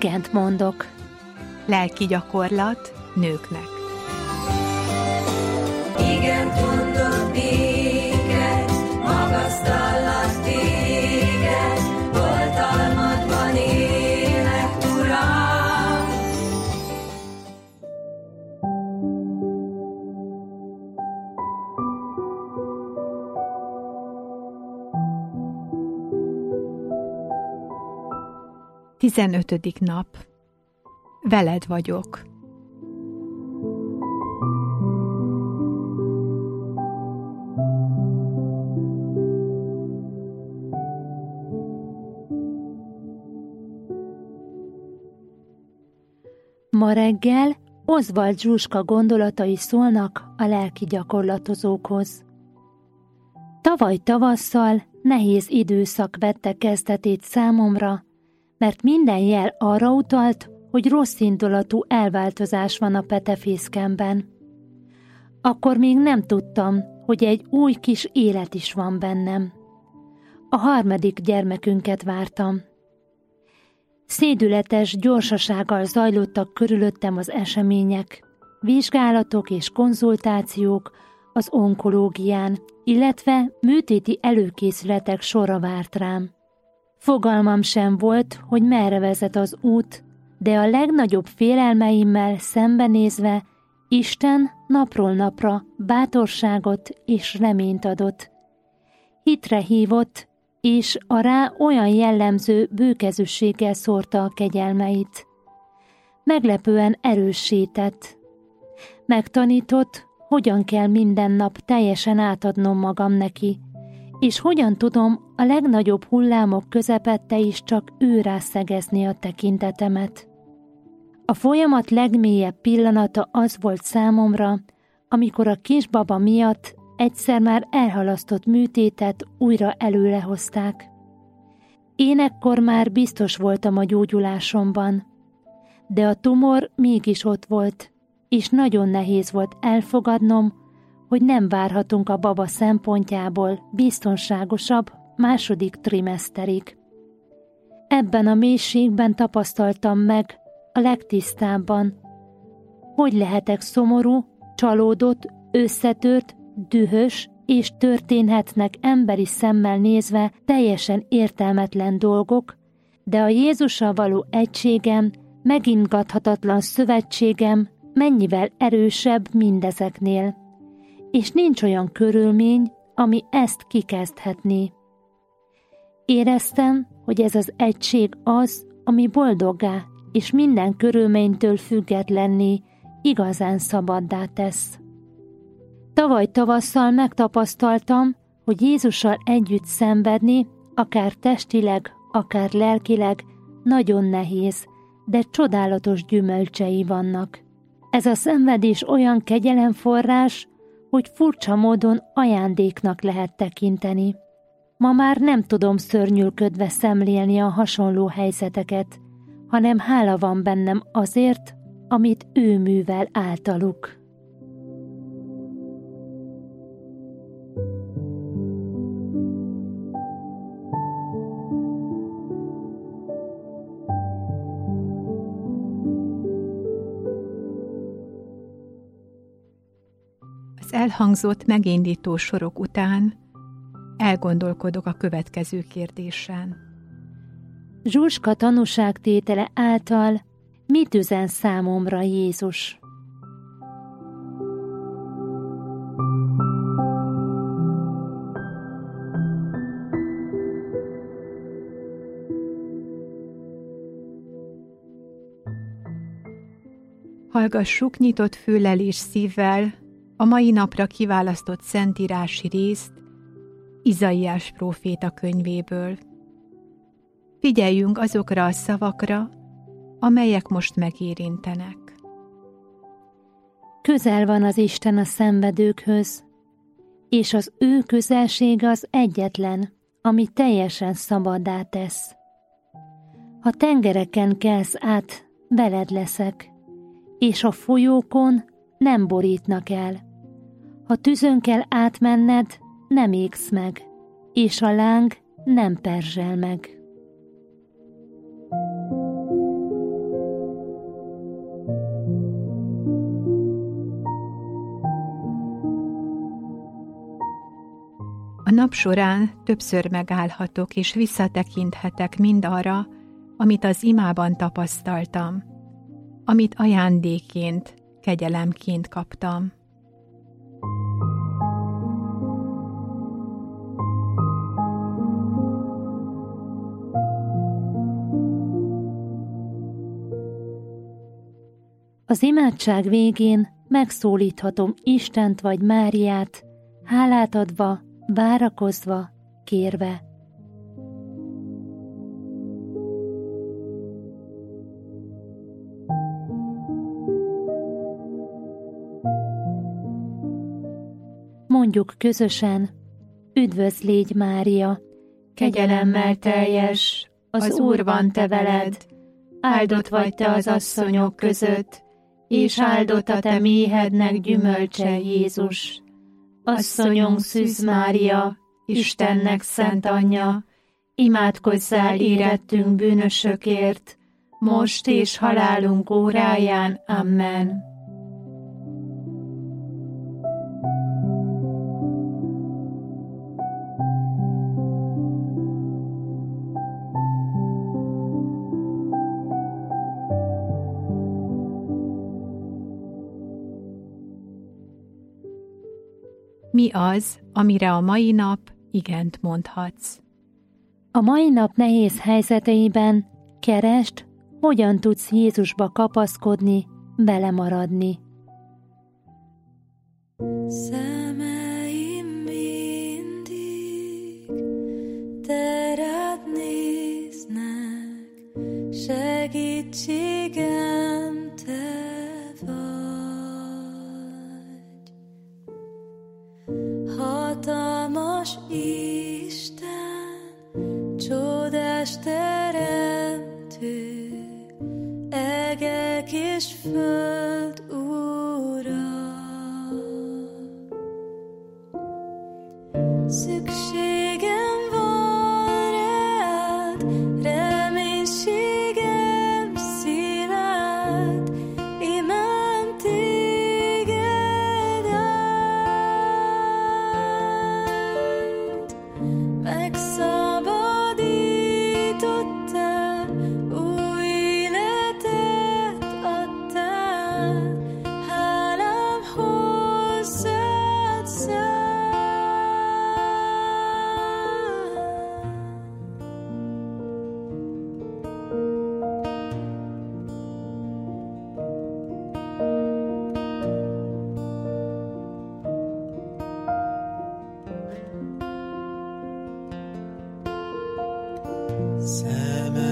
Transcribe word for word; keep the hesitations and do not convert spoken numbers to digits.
igent mondok. Lelki gyakorlat nőknek. Igent mondok néked, magasztallak téged, oltalmadban élek, Uram. Tizenötödik nap. Veled vagyok. Ma reggel Oswald Zsuska gondolatai szólnak a lelki gyakorlatozókhoz. Tavaly tavasszal nehéz időszak vette kezdetét számomra, mert minden jel arra utalt, hogy rosszindulatú elváltozás van a petefészkemben. Akkor még nem tudtam, hogy egy új kis élet is van bennem. A harmadik gyermekünket vártam. Szédületes gyorsasággal zajlottak körülöttem az események, vizsgálatok és konzultációk az onkológián, illetve műtéti előkészületek sora várt rám. Fogalmam sem volt, hogy merre vezet az út, de a legnagyobb félelmeimmel szembenézve Isten napról napra bátorságot és reményt adott. Hitre hívott, és a rá olyan jellemző bőkezűséggel szórta a kegyelmeit. Meglepően erőssé tett. Megtanított, hogyan kell minden nap teljesen átadnom magam neki, és hogyan tudom a legnagyobb hullámok közepette is csak őrá szegezni a tekintetemet. A folyamat legmélyebb pillanata az volt számomra, amikor a kisbaba miatt egyszer már elhalasztott műtétet újra előre hozták. Én ekkor már biztos voltam a gyógyulásomban, de a tumor mégis ott volt, és nagyon nehéz volt elfogadnom, hogy nem várhatunk a baba szempontjából biztonságosabb második trimeszterig. Ebben a mélységben tapasztaltam meg a legtisztábban, hogy lehetek szomorú, csalódott, összetört, dühös, és történhetnek emberi szemmel nézve teljesen értelmetlen dolgok, de a Jézussal való egységem, megingathatatlan szövetségem mennyivel erősebb mindezeknél, és nincs olyan körülmény, ami ezt kikezdhetné. Éreztem, hogy ez az egység az, ami boldoggá és minden körülménytől függetlenné igazán szabaddá tesz. Tavaly tavasszal megtapasztaltam, hogy Jézussal együtt szenvedni, akár testileg, akár lelkileg, nagyon nehéz, de csodálatos gyümölcsei vannak. Ez a szenvedés olyan kegyelemforrás, hogy furcsa módon ajándéknak lehet tekinteni. Ma már nem tudom szörnyűködve szemlélni a hasonló helyzeteket, hanem hála van bennem azért, amit ő művel általuk. Az elhangzott megindító sorok után elgondolkodok a következő kérdésen. Zsuska tanúságtétele által mit üzen számomra Jézus? Hallgassuk nyitott füllel és szívvel a mai napra kiválasztott szentírási részt Izaiás próféta könyvéből. Figyeljünk azokra a szavakra, amelyek most megérintenek. Közel van az Isten a szenvedőkhöz, és az ő közelsége az egyetlen, ami teljesen szabaddá tesz. Ha tengereken kelsz át, veled leszek, és a folyókon nem borítnak el. Ha tüzön kell átmenned, nem égsz meg, és a láng nem perzsel meg. A nap során többször megállhatok, és visszatekinthetek mindarra, amit az imában tapasztaltam, amit ajándékként, kegyelemként kaptam. Az imádság végén megszólíthatom Istent vagy Máriát, hálát adva, várakozva, kérve. Mondjuk közösen: Üdvözl légy, Mária, kegyelemmel teljes, az Úr van te veled, áldott vagy te az asszonyok között, és áldott a te méhednek gyümölcse, Jézus. Asszonyunk Szűz Mária, Istennek szent anyja, imádkozzál érettünk bűnösökért, most és halálunk óráján. Amen. Mi az, amire a mai nap igent mondhatsz? A mai nap nehéz helyzeteiben keresd, hogyan tudsz Jézusba kapaszkodni, vele maradni. Szemeim mindig te rád néznek, segítségem te vagy. Hatalmas Isten, csodás teremtő, egek és föld Ura. Szükségem van rád, reménységem szilárd, imám téged áld. Megszabadítottál, új életet adtál, hálám hozzád száll. Szemeim